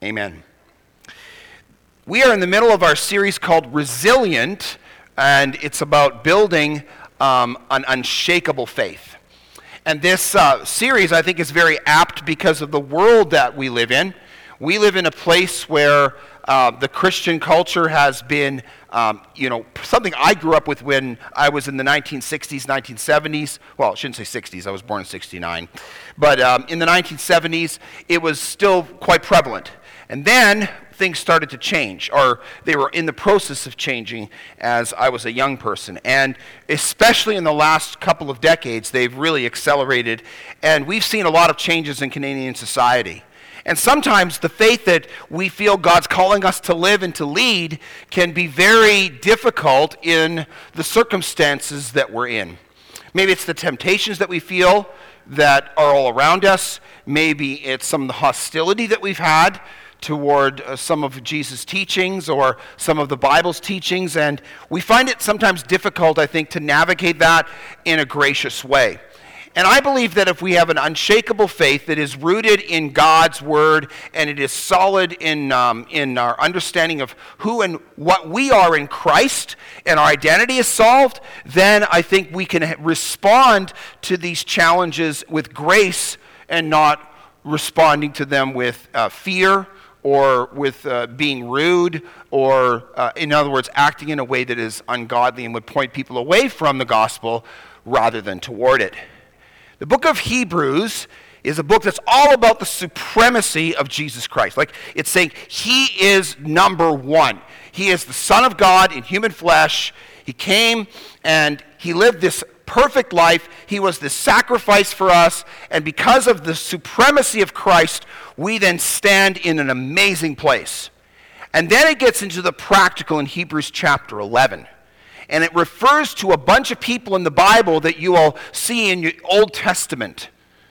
Amen. We are in the middle of our series called Resilient, and it's about building an unshakable faith. And this series, I think, is very apt because of the world that we live in. We live in a place where the Christian culture has been, something I grew up with when I was in the 1960s, 1970s. Well, I shouldn't say 60s. I was born in 69. But in the 1970s, it was still quite prevalent. And then things started to change, or they were in the process of changing as I was a young person. And especially in the last couple of decades, they've really accelerated. And we've seen a lot of changes in Canadian society. And sometimes the faith that we feel God's calling us to live and to lead can be very difficult in the circumstances that we're in. Maybe it's the temptations that we feel that are all around us. Maybe it's some of the hostility that we've had toward some of Jesus' teachings or some of the Bible's teachings. And we find it sometimes difficult, I think, to navigate that in a gracious way. And I believe that if we have an unshakable faith that is rooted in God's Word and it is solid in our understanding of who and what we are in Christ and our identity is solved, then I think we can respond to these challenges with grace and not responding to them with fear or with being rude or, in other words, acting in a way that is ungodly and would point people away from the gospel rather than toward it. The book of Hebrews is a book that's all about the supremacy of Jesus Christ. Like, it's saying he is number one. He is the Son of God in human flesh. He came and he lived this perfect life. He was the sacrifice for us. And because of the supremacy of Christ, we then stand in an amazing place. And then it gets into the practical in Hebrews chapter 11. And it refers to a bunch of people in the Bible that you will see in your Old Testament.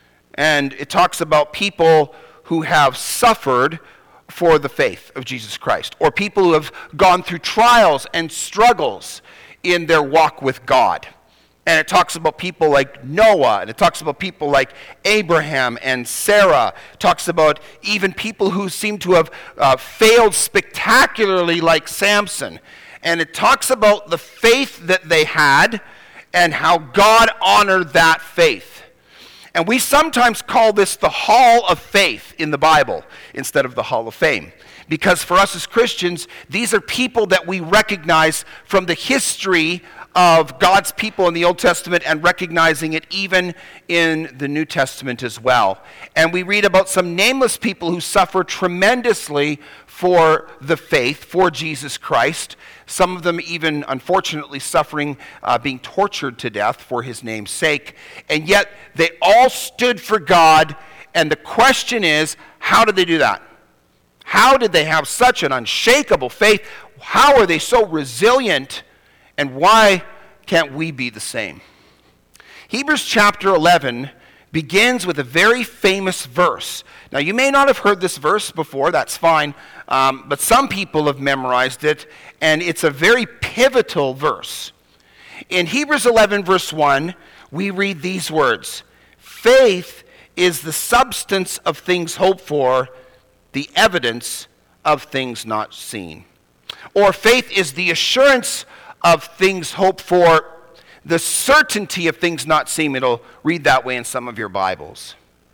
And it talks about people who have suffered for the faith of Jesus Christ, or people who have gone through trials and struggles in their walk with God. And it talks about people like Noah, and it talks about people like Abraham and Sarah. It talks about even people who seem to have failed spectacularly like Samson. And it talks about the faith that they had and how God honored that faith. And we sometimes call this the Hall of Faith in the Bible instead of the Hall of Fame. Because for us as Christians, these are people that we recognize from the history of God's people in the Old Testament and recognizing it even in the New Testament as well. And we read about some nameless people who suffer tremendously for the faith, for Jesus Christ. Some of them even, unfortunately, suffering, being tortured to death for his name's sake. And yet, they all stood for God. And the question is, how did they do that? How did they have such an unshakable faith? How are they so resilient? And why can't we be the same? Hebrews chapter 11 begins with a very famous verse. Now, you may not have heard this verse before, that's fine, but some people have memorized it, and it's a very pivotal verse. In Hebrews 11, verse 1, we read these words: faith is the substance of things hoped for, the evidence of things not seen. Or faith is the assurance of things hoped for, the certainty of things not seen. It'll read that way in some of your Bibles.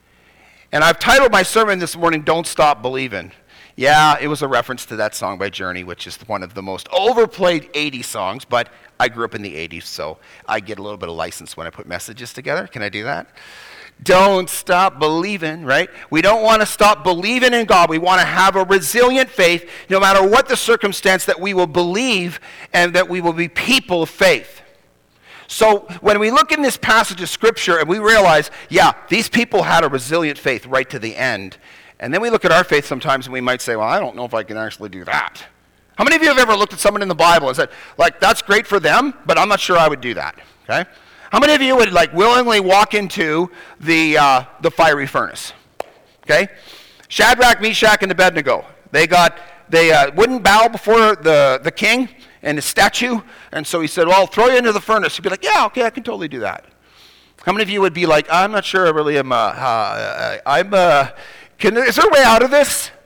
And I've titled my sermon this morning, Don't Stop Believing. Yeah, it was a reference to that song by Journey, which is one of the most overplayed 80s songs, but I grew up in the 80s, so I get a little bit of license when I put messages together. Can I do that? Don't stop believing, right? We don't want to stop believing in God. We want to have a resilient faith, no matter what the circumstance, that we will believe and that we will be people of faith. So when we look in this passage of Scripture and we realize, yeah, these people had a resilient faith right to the end. And then we look at our faith sometimes and we might say, well, I don't know if I can actually do that. How many of you have ever looked at someone in the Bible and said, like, that's great for them, but I'm not sure I would do that, okay? How many of you would willingly walk into the fiery furnace? Okay? Shadrach, Meshach, and Abednego. They wouldn't bow before the king and his statue, and so he said, well, I'll throw you into the furnace. He'd be like, yeah, okay, I can totally do that. How many of you would be like, I'm not sure I really am, is there a way out of this?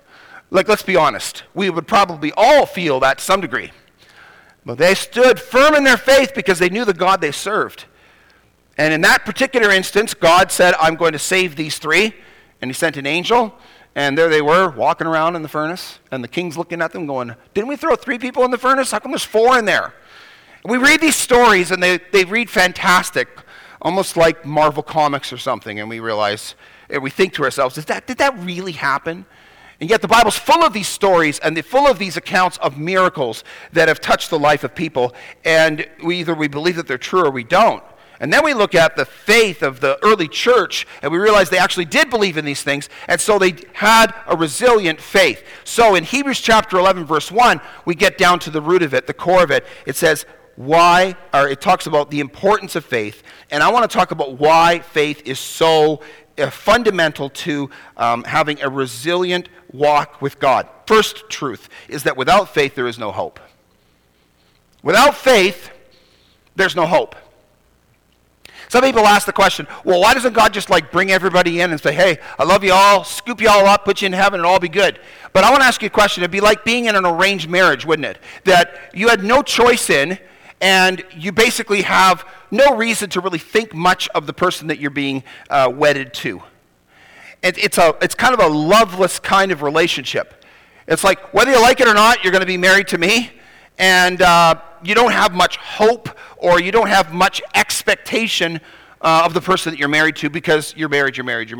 Like, let's be honest. We would probably all feel that to some degree. But they stood firm in their faith because they knew the God they served. And in that particular instance, God said, I'm going to save these three. And he sent an angel. And there they were, walking around in the furnace. And the king's looking at them going, didn't we throw 3 people in the furnace? How come there's 4 in there? And we read these stories, and they read fantastic, almost like Marvel Comics or something. And we realize, and we think to ourselves, did that really happen? And yet the Bible's full of these stories and full of these accounts of miracles that have touched the life of people. And we believe that they're true or we don't. And then we look at the faith of the early church, and we realize they actually did believe in these things, and so they had a resilient faith. So in Hebrews chapter 11, verse 1, we get down to the root of it, the core of it. It says, it talks about the importance of faith, and I want to talk about why faith is so fundamental to having a resilient walk with God. First truth is that without faith, there is no hope. Without faith, there's no hope. Some people ask the question, well, why doesn't God just bring everybody in and say, hey, I love you all, scoop you all up, put you in heaven, and all be good? But I want to ask you a question. It'd be like being in an arranged marriage, wouldn't it? That you had no choice in, and you basically have no reason to really think much of the person that you're being wedded to. It's kind of a loveless kind of relationship. It's like, whether you like it or not, you're going to be married to me, and you don't have much hope or you don't have much expectation of the person that you're married to because you're married.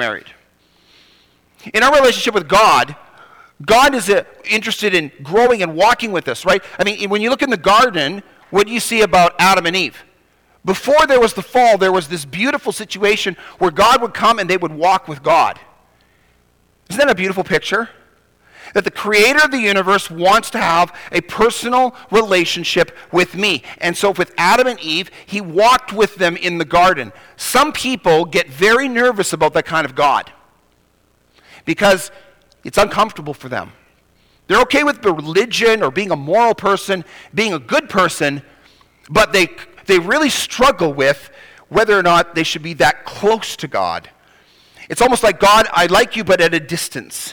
In our relationship with God, God is interested in growing and walking with us, right? I mean, when you look in the garden, what do you see about Adam and Eve? Before there was the fall, there was this beautiful situation where God would come and they would walk with God. Isn't that a beautiful picture? That the creator of the universe wants to have a personal relationship with me. And so with Adam and Eve, he walked with them in the garden. Some people get very nervous about that kind of God because it's uncomfortable for them. They're okay with religion or being a moral person, being a good person, but they really struggle with whether or not they should be that close to God. It's almost like, God, I like you, but at a distance.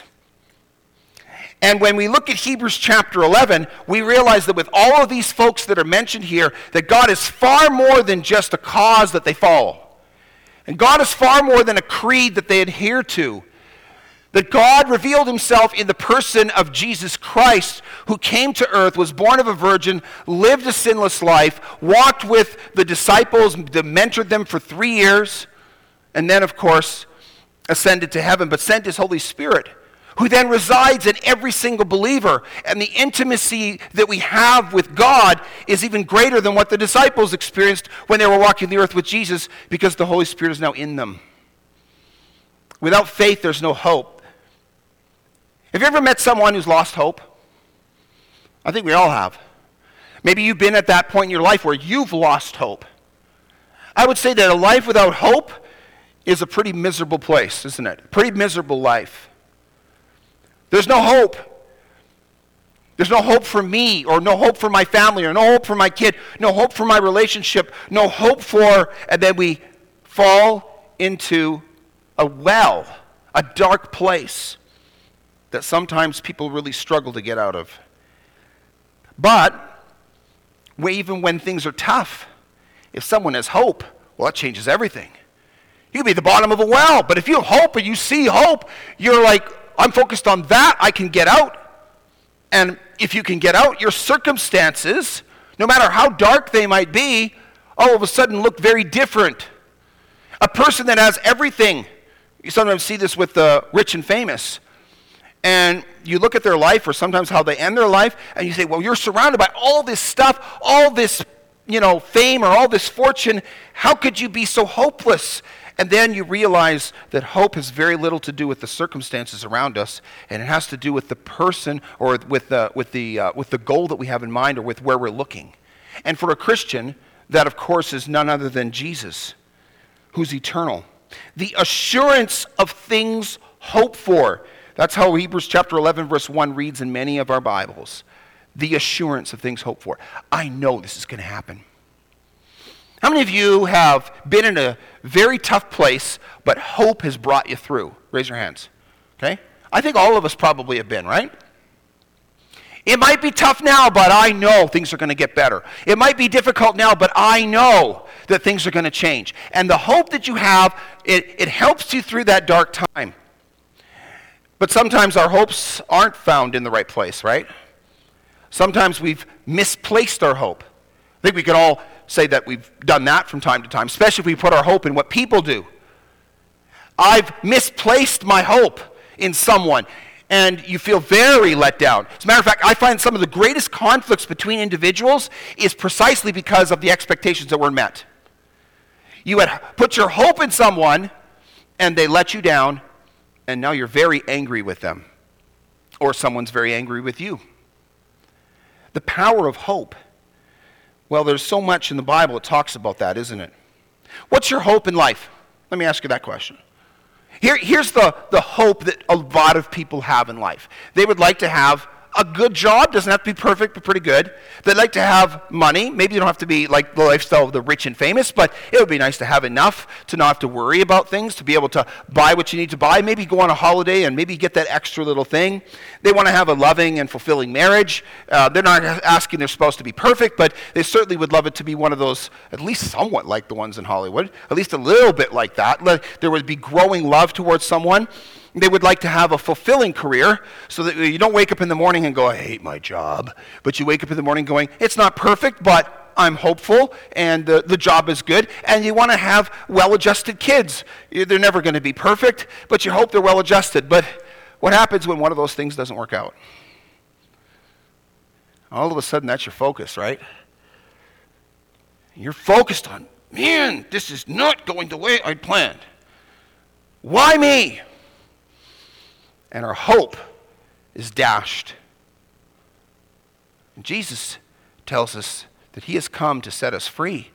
And when we look at Hebrews chapter 11, we realize that with all of these folks that are mentioned here, that God is far more than just a cause that they follow. And God is far more than a creed that they adhere to. That God revealed himself in the person of Jesus Christ, who came to earth, was born of a virgin, lived a sinless life, walked with the disciples, mentored them for 3 years, and then, of course, ascended to heaven, but sent his Holy Spirit, who then resides in every single believer. And the intimacy that we have with God is even greater than what the disciples experienced when they were walking the earth with Jesus, because the Holy Spirit is now in them. Without faith, there's no hope. Have you ever met someone who's lost hope? I think we all have. Maybe you've been at that point in your life where you've lost hope. I would say that a life without hope is a pretty miserable place, isn't it? A pretty miserable life. There's no hope. There's no hope for me, or no hope for my family, or no hope for my kid, no hope for my relationship, no hope for, and then we fall into a dark place that sometimes people really struggle to get out of. But even when things are tough, if someone has hope, well, that changes everything. You can be at the bottom of a well, but if you have hope and you see hope, you're like, I'm focused on that, I can get out. And if you can get out, your circumstances, no matter how dark they might be, all of a sudden look very different. A person that has everything, you sometimes see this with the rich and famous, and you look at their life, or sometimes how they end their life, and you say, well, you're surrounded by all this stuff, all this, fame, or all this fortune. How could you be so hopeless? And then you realize that hope has very little to do with the circumstances around us, and it has to do with the person, or with the goal that we have in mind, or with where we're looking. And for a Christian, that of course is none other than Jesus, who's eternal. The assurance of things hoped for. That's how Hebrews chapter 11 verse 1 reads in many of our Bibles. The assurance of things hoped for. I know this is going to happen. How many of you have been in a very tough place, but hope has brought you through? Raise your hands. Okay? I think all of us probably have been, right? It might be tough now, but I know things are going to get better. It might be difficult now, but I know that things are going to change. And the hope that you have, it helps you through that dark time. But sometimes our hopes aren't found in the right place, right? Sometimes we've misplaced our hope. I think we can all say that we've done that from time to time, especially if we put our hope in what people do. I've misplaced my hope in someone, and you feel very let down. As a matter of fact, I find some of the greatest conflicts between individuals is precisely because of the expectations that weren't met. You had put your hope in someone, and they let you down, and now you're very angry with them. Or someone's very angry with you. The power of hope. Well, there's so much in the Bible that talks about that, isn't it? What's your hope in life? Let me ask you that question. Here's the hope that a lot of people have in life. They would like to have a good job, doesn't have to be perfect, but pretty good. They'd like to have money. Maybe you don't have to be like the lifestyle of the rich and famous, but it would be nice to have enough to not have to worry about things, to be able to buy what you need to buy, maybe go on a holiday and maybe get that extra little thing. They want to have a loving and fulfilling marriage. They're not asking their spouse to be perfect, but they certainly would love it to be one of those, at least somewhat like the ones in Hollywood, at least a little bit like that. There would be growing love towards someone. They would like to have a fulfilling career so that you don't wake up in the morning and go, I hate my job. But you wake up in the morning going, it's not perfect, but I'm hopeful and the job is good. And you want to have well-adjusted kids. They're never going to be perfect, but you hope they're well-adjusted. But what happens when one of those things doesn't work out? All of a sudden, that's your focus, right? You're focused on, man, this is not going the way I planned. Why me? And our hope is dashed. And Jesus tells us that he has come to set us free.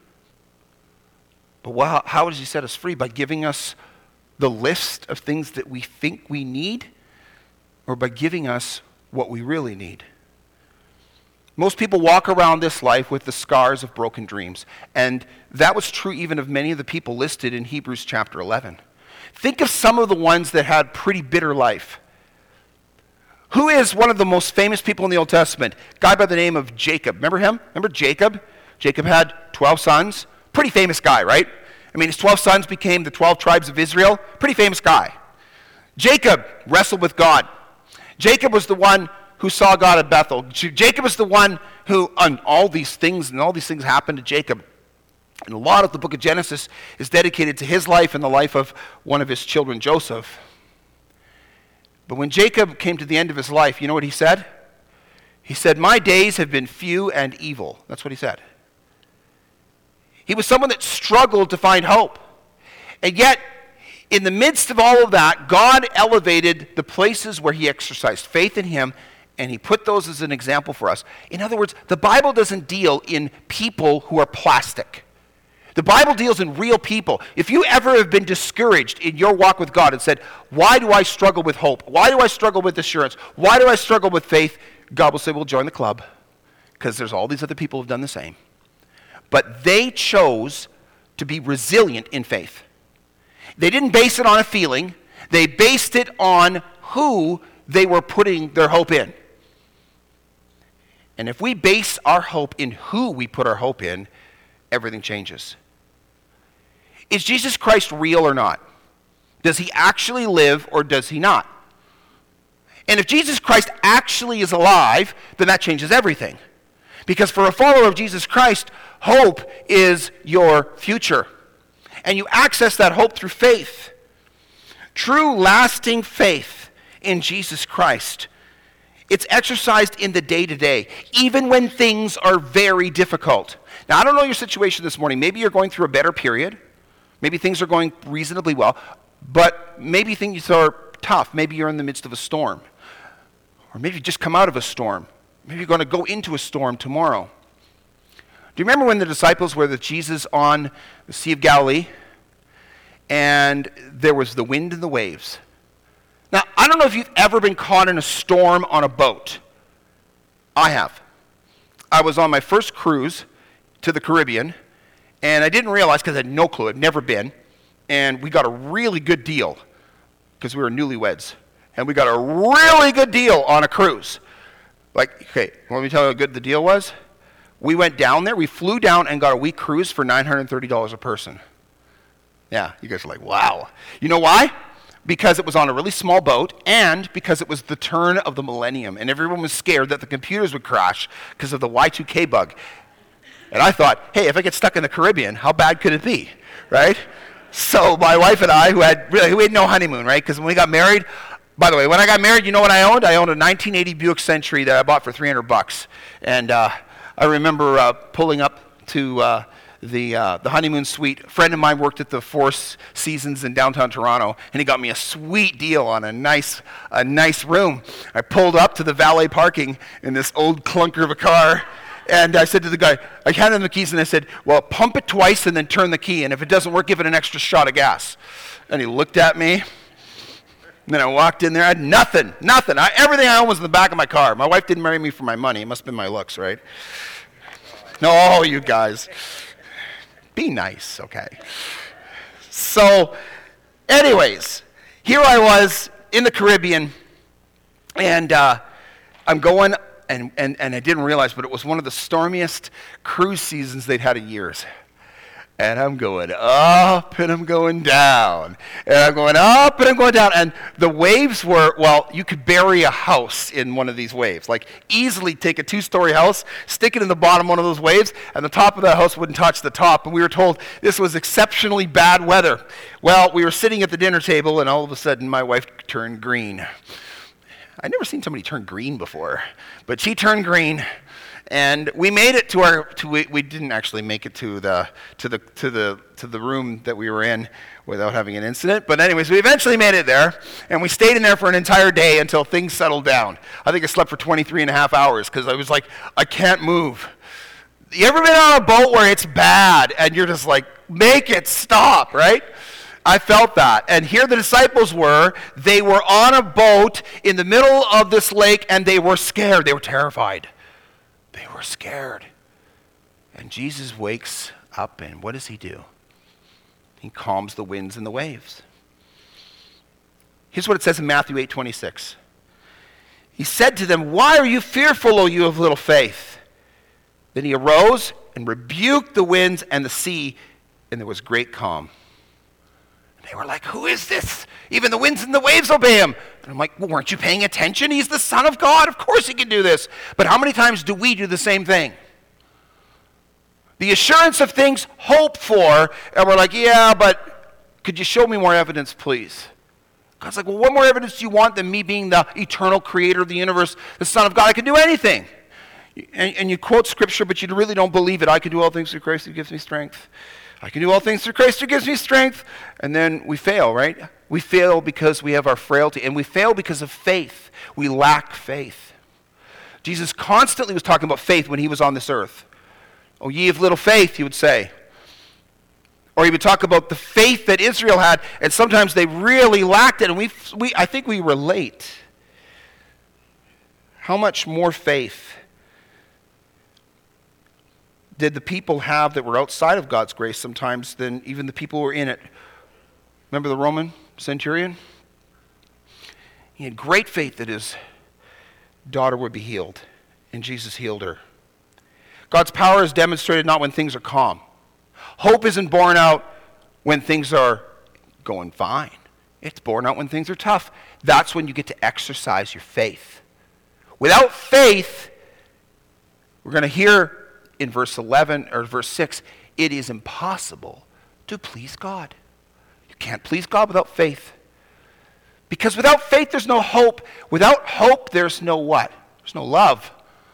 But how does he set us free? By giving us the list of things that we think we need, or by giving us what we really need? Most people walk around this life with the scars of broken dreams. And that was true even of many of the people listed in Hebrews chapter 11. Think of some of the ones that had pretty bitter life. Who is one of the most famous people in the Old Testament? A guy by the name of Jacob. Remember him? Remember Jacob? Jacob had 12 sons. Pretty famous guy, right? I mean, his 12 sons became the 12 tribes of Israel. Pretty famous guy. Jacob wrestled with God. Jacob was the one who saw God at Bethel. Jacob was the one who, on all these things happened to Jacob. And a lot of the book of Genesis is dedicated to his life and the life of one of his children, Joseph. But when Jacob came to the end of his life, you know what he said? He said, my days have been few and evil. That's what he said. He was someone that struggled to find hope. And yet, in the midst of all of that, God elevated the places where he exercised faith in him, and he put those as an example for us. In other words, the Bible doesn't deal in people who are plastic. The Bible deals in real people. If you ever have been discouraged in your walk with God and said, why do I struggle with hope? Why do I struggle with assurance? Why do I struggle with faith? God will say, well, join the club, because there's all these other people who have done the same. But they chose to be resilient in faith. They didn't base it on a feeling. They based it on who they were putting their hope in. And if we base our hope in who we put our hope in, everything changes. Is Jesus Christ real or not? Does he actually live or does he not? And if Jesus Christ actually is alive, then that changes everything. Because for a follower of Jesus Christ, hope is your future. And you access that hope through faith. True, lasting faith in Jesus Christ. It's exercised in the day-to-day, even when things are very difficult. Now, I don't know your situation this morning. Maybe you're going through a better period. Maybe things are going reasonably well. But maybe things are tough. Maybe you're in the midst of a storm. Or maybe you just come out of a storm. Maybe you're going to go into a storm tomorrow. Do you remember when the disciples were with Jesus on the Sea of Galilee? And there was the wind and the waves. Now, I don't know if you've ever been caught in a storm on a boat. I have. I was on my first cruise to the Caribbean, and I didn't realize, because I had no clue, I'd never been, and we got a really good deal, because we were newlyweds, and we got a really good deal on a cruise. Like, okay, let me tell you how good the deal was. We went down there, we flew down and got a week cruise for $930 a person. Yeah, you guys are like, wow. You know why? Because it was on a really small boat and because it was the turn of the millennium and everyone was scared that the computers would crash because of the Y2K bug. And I thought, hey, if I get stuck in the Caribbean, how bad could it be, right? So my wife and I, we had no honeymoon, right? Because when we got married, by the way, when I got married, you know what I owned? I owned a 1980 Buick Century that I bought for $300. And I remember pulling up to the honeymoon suite. A friend of mine worked at the Four Seasons in downtown Toronto, and he got me a sweet deal on a nice room. I pulled up to the valet parking in this old clunker of a car, and I said to the guy, I handed him the keys, and I said, well, pump it twice and then turn the key, and if it doesn't work, give it an extra shot of gas. And he looked at me, and then I walked in there. I had nothing. Everything I owned was in the back of my car. My wife didn't marry me for my money. It must have been my looks, right? No, you guys. Be nice, okay? So, anyways, here I was in the Caribbean, and I'm going, and I didn't realize, but it was one of the stormiest cruise seasons they'd had in years. And I'm going up and I'm going down. And I'm going up and I'm going down. And the waves were, well, you could bury a house in one of these waves. Like easily take a 2-story house, stick it in the bottom of one of those waves, and the top of the house wouldn't touch the top. And we were told this was exceptionally bad weather. Well, we were sitting at the dinner table and all of a sudden my wife turned green. I'd never seen somebody turn green before, but she turned green. And we made it we didn't actually make it to the room that we were in without having an incident. But anyways, we eventually made it there, and we stayed in there for an entire day until things settled down. I think I slept for 23 and a half hours because I was like, I can't move. You ever been on a boat where it's bad and you're just like, make it stop, right? I felt that. And here the disciples were. They were on a boat in the middle of this lake, and they were scared. They were terrified. They were scared. And Jesus wakes up, and what does he do? He calms the winds and the waves. Here's what it says in Matthew 8:26. He said to them, why are you fearful, O you of little faith? Then he arose and rebuked the winds and the sea, and there was great calm. And they were like, who is this? Even the winds and the waves obey him. And I'm like, well, weren't you paying attention? He's the Son of God. Of course he can do this. But how many times do we do the same thing? The assurance of things hoped for, and we're like, yeah, but could you show me more evidence, please? God's like, well, what more evidence do you want than me being the eternal creator of the universe, the Son of God? I can do anything. And you quote Scripture, but you really don't believe it. I can do all things through Christ who gives me strength. I can do all things through Christ who gives me strength. And then we fail, right? We fail because we have our frailty, and we fail because of faith. We lack faith. Jesus constantly was talking about faith when he was on this earth. Oh, ye of little faith, he would say. Or he would talk about the faith that Israel had, and sometimes they really lacked it, and I think we relate. How much more faith did the people have that were outside of God's grace sometimes than even the people who were in it? Remember the Roman centurion? He had great faith that his daughter would be healed, and Jesus healed her. God's power is demonstrated not when things are calm. Hope isn't born out when things are going fine. It's born out when things are tough. That's when you get to exercise your faith. Without faith, we're going to hear in verse 11 or verse 6, it is impossible to please God. You can't please God without faith. Because without faith, there's no hope. Without hope, there's no what? There's no love.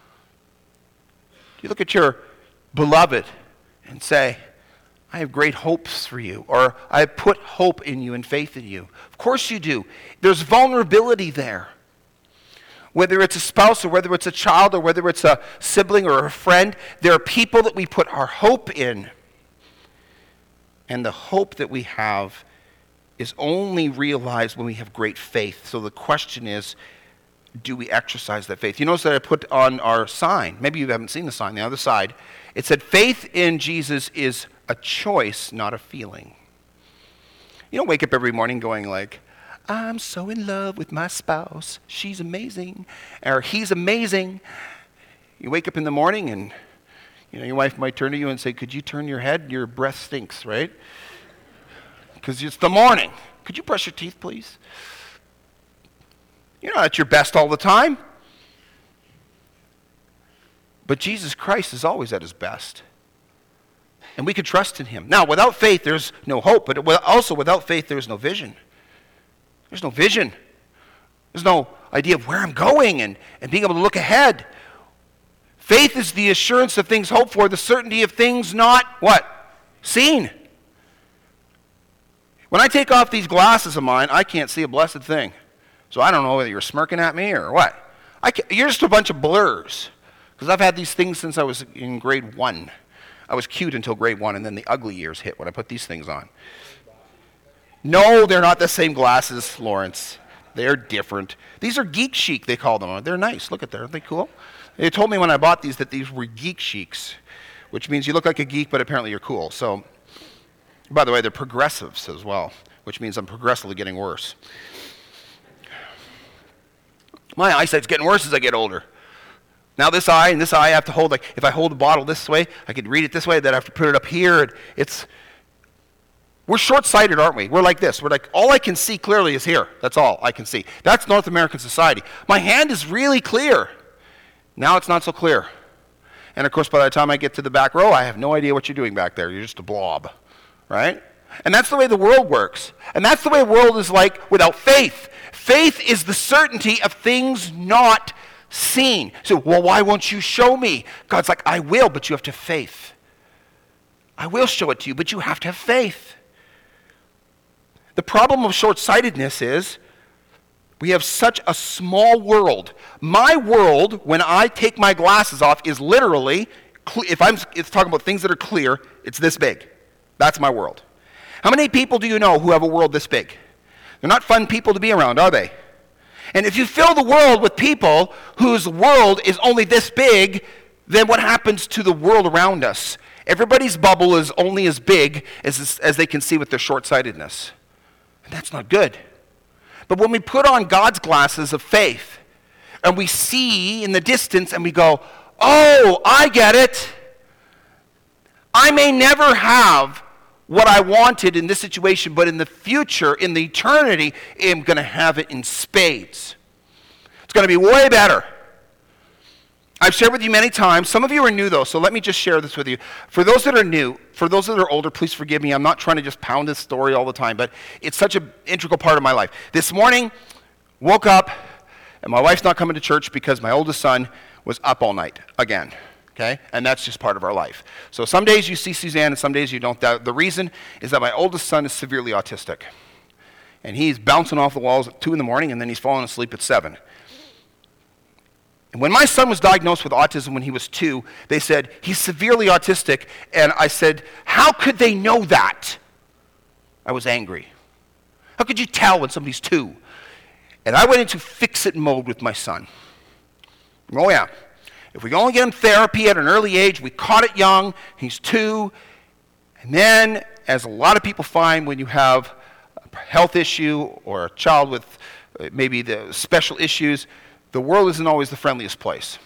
You look at your beloved and say, I have great hopes for you, or I have put hope in you and faith in you. Of course you do. There's vulnerability there. Whether it's a spouse or whether it's a child or whether it's a sibling or a friend, there are people that we put our hope in. And the hope that we have is only realized when we have great faith. So the question is, do we exercise that faith? You notice that I put on our sign. Maybe you haven't seen the sign, the other side. It said, faith in Jesus is a choice, not a feeling. You don't wake up every morning going like, I'm so in love with my spouse. She's amazing. Or he's amazing. You wake up in the morning and your wife might turn to you and say, could you turn your head? Your breath stinks, right? Because it's the morning. Could you brush your teeth, please? You're not at your best all the time. But Jesus Christ is always at his best. And we can trust in him. Now, without faith, there's no hope. But also, without faith, there's no vision. There's no vision. There's no idea of where I'm going and being able to look ahead. Faith is the assurance of things hoped for, the certainty of things not, what? Seen. When I take off these glasses of mine, I can't see a blessed thing. So I don't know whether you're smirking at me or what. You're just a bunch of blurs. Because I've had these things since I was in grade 1. I was cute until grade 1, and then the ugly years hit when I put these things on. No, they're not the same glasses, Lawrence. They're different. These are Geek Chic, they call them. They're nice. Look at them. Aren't they cool? They told me when I bought these that these were Geek Chics, which means you look like a geek, but apparently you're cool. So, by the way, they're progressives as well, which means I'm progressively getting worse. My eyesight's getting worse as I get older. Now this eye and this eye I have to hold, like if I hold the bottle this way, I could read it this way, then I have to put it up here. We're short-sighted, aren't we? We're like this. We're like, all I can see clearly is here. That's all I can see. That's North American society. My hand is really clear. Now it's not so clear. And of course, by the time I get to the back row, I have no idea what you're doing back there. You're just a blob, right? And that's the way the world works. And that's the way the world is like without faith. Faith is the certainty of things not seen. So, well, why won't you show me? God's like, I will, but you have to have faith. I will show it to you, but you have to have faith. The problem of short-sightedness is we have such a small world. My world, when I take my glasses off, is literally, it's talking about things that are clear, it's this big. That's my world. How many people do you know who have a world this big? They're not fun people to be around, are they? And if you fill the world with people whose world is only this big, then what happens to the world around us? Everybody's bubble is only as big as they can see with their short-sightedness. And that's not good. But when we put on God's glasses of faith, and we see in the distance, and we go, oh, I get it. I may never have what I wanted in this situation, but in the future, in the eternity, I'm going to have it in spades. It's going to be way better. I've shared with you many times. Some of you are new, though, so let me just share this with you. For those that are new, for those that are older, please forgive me. I'm not trying to just pound this story all the time, but it's such an integral part of my life. This morning, woke up, and my wife's not coming to church because my oldest son was up all night again. Okay? And that's just part of our life. So some days you see Suzanne and some days you don't. The reason is that my oldest son is severely autistic. And he's bouncing off the walls at 2 in the morning and then he's falling asleep at 7. And when my son was diagnosed with autism when he was 2, they said, he's severely autistic. And I said, how could they know that? I was angry. How could you tell when somebody's 2? And I went into fix-it mode with my son. Oh yeah. If we only get him therapy at an early age, we caught it young, he's 2, and then, as a lot of people find when you have a health issue or a child with maybe the special issues, the world isn't always the friendliest place.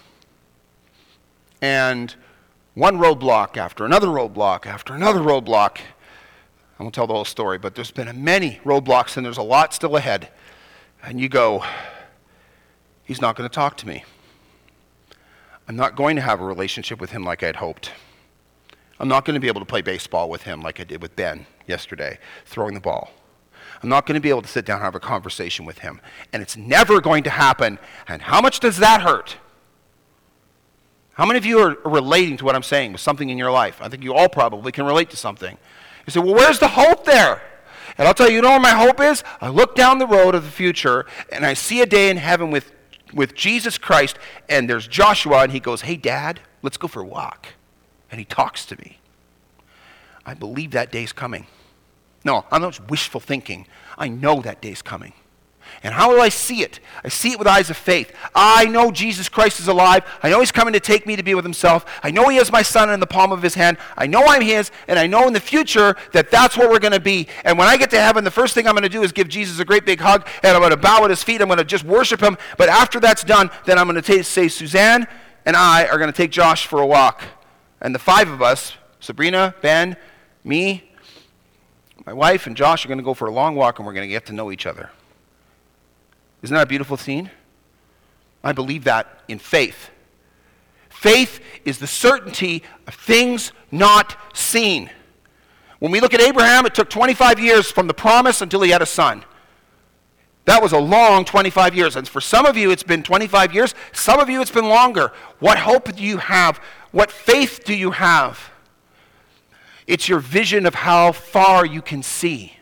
And one roadblock after another roadblock after another roadblock, I won't tell the whole story, but there's been many roadblocks and there's a lot still ahead. And you go, he's not going to talk to me. I'm not going to have a relationship with him like I'd hoped. I'm not going to be able to play baseball with him like I did with Ben yesterday, throwing the ball. I'm not going to be able to sit down and have a conversation with him. And it's never going to happen. And how much does that hurt? How many of you are relating to what I'm saying with something in your life? I think you all probably can relate to something. You say, well, where's the hope there? And I'll tell you, you know where my hope is? I look down the road of the future, and I see a day in heaven with Jesus Christ, and there's Joshua, and he goes, hey, Dad, let's go for a walk. And he talks to me. I believe that day's coming. No, I'm not wishful thinking. I know that day's coming. And how do I see it? I see it with eyes of faith. I know Jesus Christ is alive. I know he's coming to take me to be with himself. I know he has my son in the palm of his hand. I know I'm his, and I know in the future that that's where we're going to be. And when I get to heaven, the first thing I'm going to do is give Jesus a great big hug, and I'm going to bow at his feet. I'm going to just worship him. But after that's done, then I'm going to say, Suzanne and I are going to take Josh for a walk. And the 5 of us, Sabrina, Ben, me, my wife, and Josh are going to go for a long walk, and we're going to get to know each other. Isn't that a beautiful scene? I believe that in faith. Faith is the certainty of things not seen. When we look at Abraham, it took 25 years from the promise until he had a son. That was a long 25 years. And for some of you, it's been 25 years. Some of you, it's been longer. What hope do you have? What faith do you have? It's your vision of how far you can see.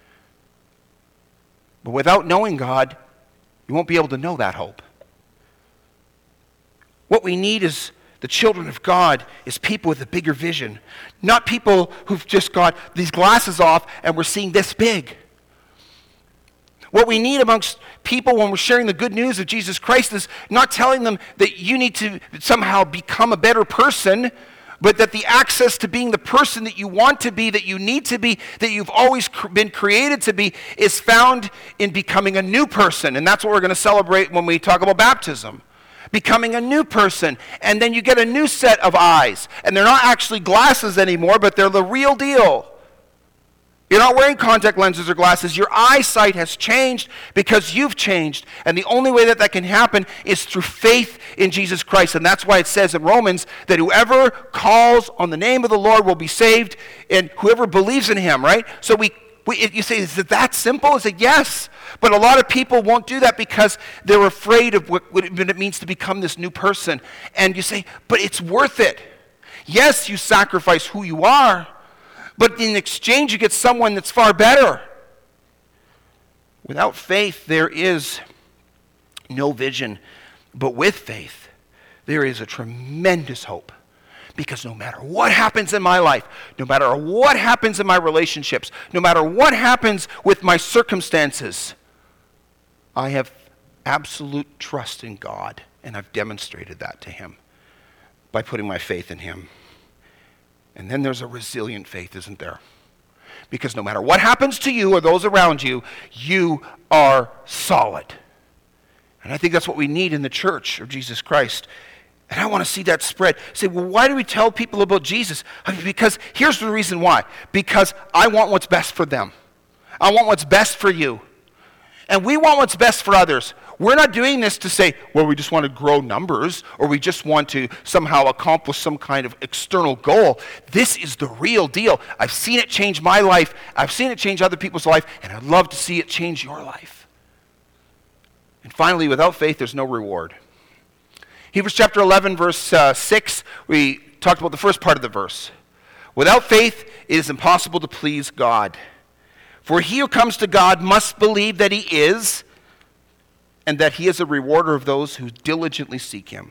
But without knowing God, you won't be able to know that hope. What we need is the children of God is people with a bigger vision, not people who've just got these glasses off and we're seeing this big. What we need amongst people when we're sharing the good news of Jesus Christ is not telling them that you need to somehow become a better person, but that the access to being the person that you want to be, that you need to be, that you've always been created to be, is found in becoming a new person. And that's what we're going to celebrate when we talk about baptism. Becoming a new person. And then you get a new set of eyes. And they're not actually glasses anymore, but they're the real deal. You're not wearing contact lenses or glasses. Your eyesight has changed because you've changed. And the only way that can happen is through faith in Jesus Christ. And that's why it says in Romans that whoever calls on the name of the Lord will be saved, and whoever believes in him, right? So you say, is it that simple? I say, yes. But a lot of people won't do that because they're afraid of what it means to become this new person. And you say, but it's worth it. Yes, you sacrifice who you are, but in exchange, you get someone that's far better. Without faith, there is no vision. But with faith, there is a tremendous hope. Because no matter what happens in my life, no matter what happens in my relationships, no matter what happens with my circumstances, I have absolute trust in God. And I've demonstrated that to him by putting my faith in him. And then there's a resilient faith, isn't there? Because no matter what happens to you or those around you, you are solid. And I think that's what we need in the church of Jesus Christ. And I want to see that spread. Say, well, why do we tell people about Jesus? Because here's the reason why. Because I want what's best for them. I want what's best for you. And we want what's best for others. We're not doing this to say, well, we just want to grow numbers, or we just want to somehow accomplish some kind of external goal. This is the real deal. I've seen it change my life. I've seen it change other people's life, and I'd love to see it change your life. And finally, without faith, there's no reward. Hebrews chapter 11, verse 6, we talked about the first part of the verse. Without faith, it is impossible to please God. For he who comes to God must believe that he is, and that he is a rewarder of those who diligently seek him.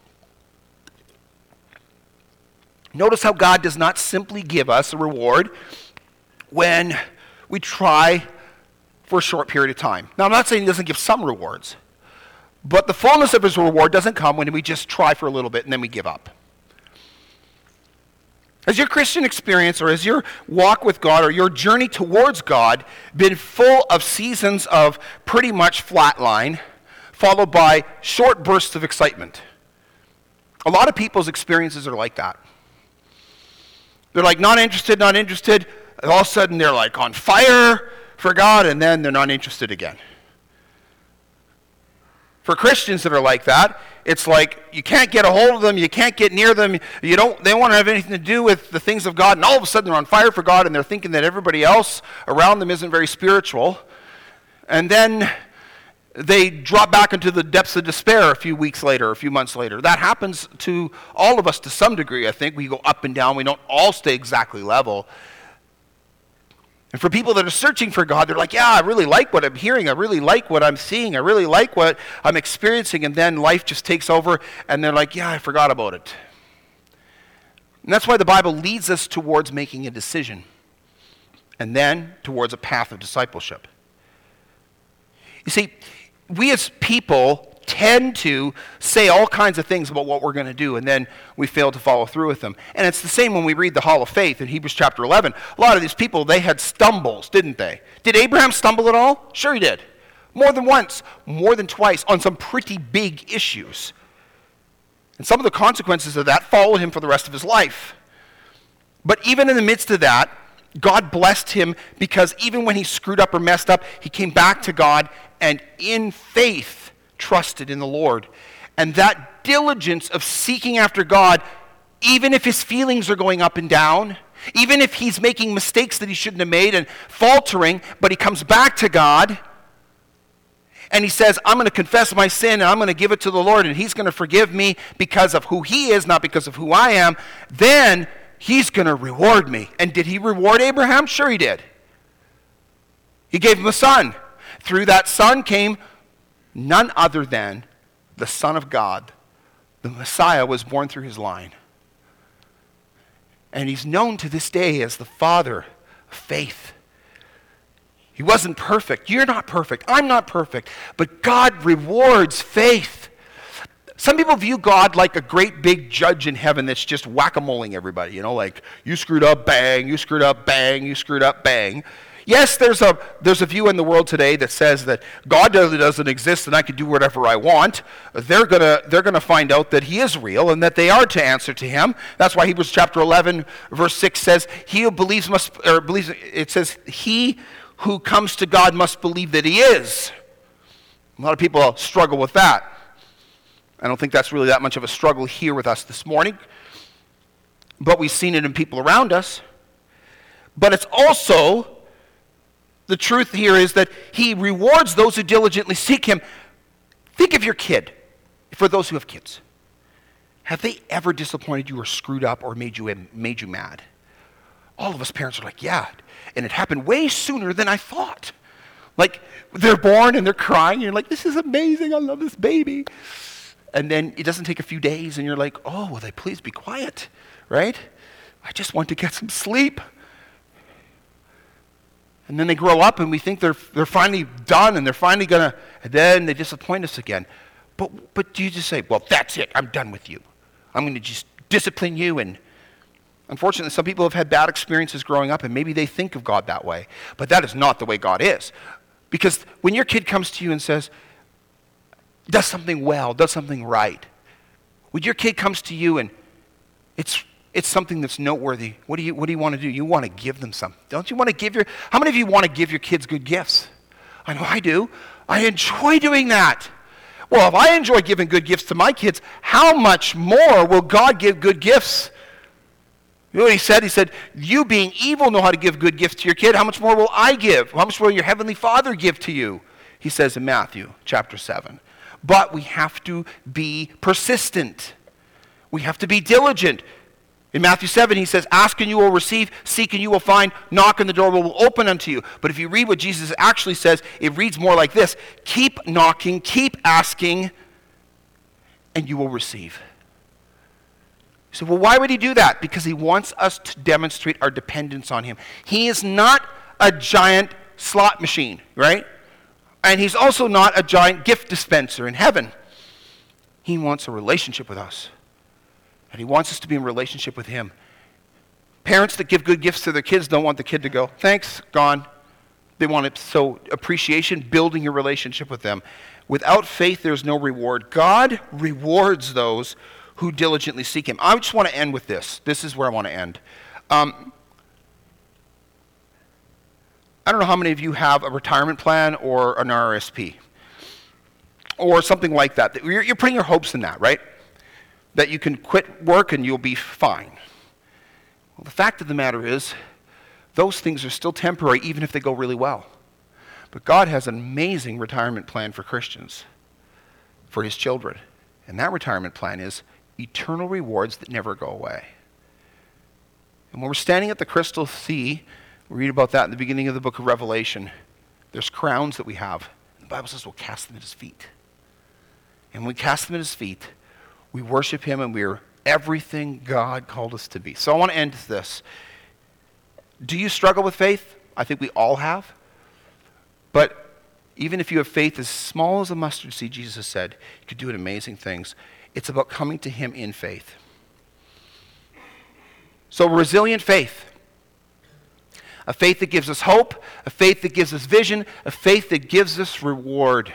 Notice how God does not simply give us a reward when we try for a short period of time. Now, I'm not saying he doesn't give some rewards, but the fullness of his reward doesn't come when we just try for a little bit and then we give up. Has your Christian experience, or has your walk with God, or your journey towards God been full of seasons of pretty much flatline, followed by short bursts of excitement? A lot of people's experiences are like that. They're like not interested, and all of a sudden they're like on fire for God, and then they're not interested again. For Christians that are like that, it's like you can't get a hold of them, you can't get near them, they don't want to have anything to do with the things of God, and all of a sudden they're on fire for God, and they're thinking that everybody else around them isn't very spiritual. And then they drop back into the depths of despair a few weeks later, a few months later. That happens to all of us to some degree, I think. We go up and down, we don't all stay exactly level. And for people that are searching for God, they're like, yeah, I really like what I'm hearing. I really like what I'm seeing. I really like what I'm experiencing. And then life just takes over, and they're like, yeah, I forgot about it. And that's why the Bible leads us towards making a decision, and then towards a path of discipleship. You see, we as people tend to say all kinds of things about what we're going to do, and then we fail to follow through with them. And it's the same when we read the Hall of Faith in Hebrews chapter 11. A lot of these people, they had stumbles, didn't they? Did Abraham stumble at all? Sure he did. More than once, more than twice, on some pretty big issues. And some of the consequences of that followed him for the rest of his life. But even in the midst of that, God blessed him because even when he screwed up or messed up, he came back to God and in faith trusted in the Lord. And that diligence of seeking after God, even if his feelings are going up and down, even if he's making mistakes that he shouldn't have made and faltering, but he comes back to God and he says, I'm going to confess my sin and I'm going to give it to the Lord and he's going to forgive me because of who he is, not because of who I am, then he's going to reward me. And did he reward Abraham? Sure he did. He gave him a son. Through that son came none other than the Son of God. The Messiah was born through his line. And he's known to this day as the father of faith. He wasn't perfect. You're not perfect. I'm not perfect. But God rewards faith. Some people view God like a great big judge in heaven that's just whack-a-moling everybody. You know, like, you screwed up, bang, you screwed up, bang, you screwed up, bang. Yes, there's a view in the world today that says that God doesn't exist and I can do whatever I want. They're gonna find out that he is real and that they are to answer to him. That's why Hebrews chapter 11 verse 6 says, he who believes it says, he who comes to God must believe that he is. A lot of people struggle with that. I don't think that's really that much of a struggle here with us this morning, but we've seen it in people around us. But it's also, the truth here is that he rewards those who diligently seek him. Think of your kid, for those who have kids. Have they ever disappointed you or screwed up or made you mad? All of us parents are like, yeah, and it happened way sooner than I thought. Like, they're born and they're crying, and you're like, this is amazing, I love this baby. And then it doesn't take a few days, and you're like, oh, will they please be quiet, right? I just want to get some sleep. And then they grow up, and we think they're finally done, and they're finally gonna, and then they disappoint us again. But do you just say, well, that's it, I'm done with you. I'm gonna just discipline you. And unfortunately, some people have had bad experiences growing up, and maybe they think of God that way. But that is not the way God is. Because when your kid comes to you and says, does something well, does something right, when your kid comes to you and it's something that's noteworthy, what do you want to do? You want to give them something. Don't you want to give how many of you want to give your kids good gifts? I know I do. I enjoy doing that. Well, if I enjoy giving good gifts to my kids, how much more will God give good gifts? You know what he said? He said, you being evil know how to give good gifts to your kid. How much more will I give? How much more will your heavenly Father give to you? He says in Matthew chapter 7. But we have to be persistent. We have to be diligent. In Matthew 7, he says, ask and you will receive, seek and you will find, knock and the door will open unto you. But if you read what Jesus actually says, it reads more like this: keep knocking, keep asking, and you will receive. So, well, why would he do that? Because he wants us to demonstrate our dependence on him. He is not a giant slot machine, right? And he's also not a giant gift dispenser in heaven. He wants a relationship with us. And he wants us to be in relationship with him. Parents that give good gifts to their kids don't want the kid to go, thanks, gone. They want it. So appreciation, building your relationship with them. Without faith, there's no reward. God rewards those who diligently seek him. I just want to end with this. This is where I want to end. I don't know how many of you have a retirement plan or an RSP or something like that. You're putting your hopes in that, right? That you can quit work and you'll be fine. Well, the fact of the matter is, those things are still temporary even if they go really well. But God has an amazing retirement plan for Christians, for his children. And that retirement plan is eternal rewards that never go away. And when we're standing at the crystal sea, we read about that in the beginning of the book of Revelation. There's crowns that we have. The Bible says we'll cast them at his feet. And when we cast them at his feet, we worship him and we're everything God called us to be. So I want to end with this. Do you struggle with faith? I think we all have. But even if you have faith as small as a mustard seed, Jesus has said, you could do amazing things. It's about coming to him in faith. So resilient faith. A faith that gives us hope, a faith that gives us vision, a faith that gives us reward.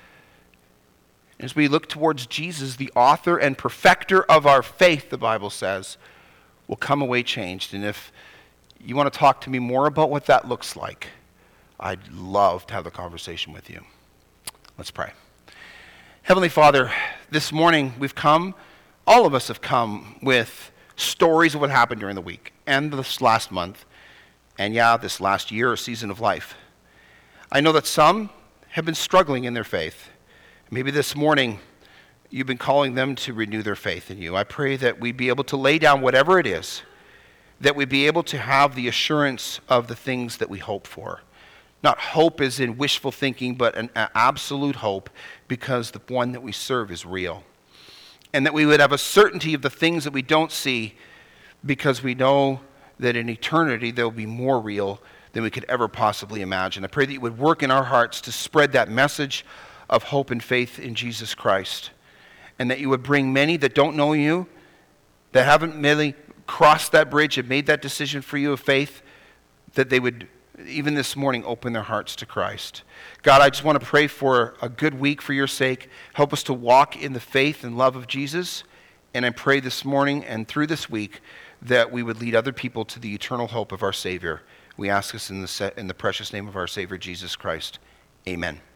As we look towards Jesus, the author and perfecter of our faith, the Bible says, will come away changed. And if you want to talk to me more about what that looks like, I'd love to have a conversation with you. Let's pray. Heavenly Father, this morning we've come, all of us have come with stories of what happened during the week and this last month. And this last year or season of life. I know that some have been struggling in their faith. Maybe this morning you've been calling them to renew their faith in you. I pray that we be able to lay down whatever it is, that we be able to have the assurance of the things that we hope for. Not hope as in wishful thinking, but an absolute hope because the one that we serve is real. And that we would have a certainty of the things that we don't see because we know that in eternity they'll be more real than we could ever possibly imagine. I pray that you would work in our hearts to spread that message of hope and faith in Jesus Christ, and that you would bring many that don't know you, that haven't merely crossed that bridge and made that decision for you of faith, that they would, even this morning, open their hearts to Christ. God, I just want to pray for a good week for your sake. Help us to walk in the faith and love of Jesus, and I pray this morning and through this week that we would lead other people to the eternal hope of our Savior. We ask this in the precious name of our Savior, Jesus Christ. Amen.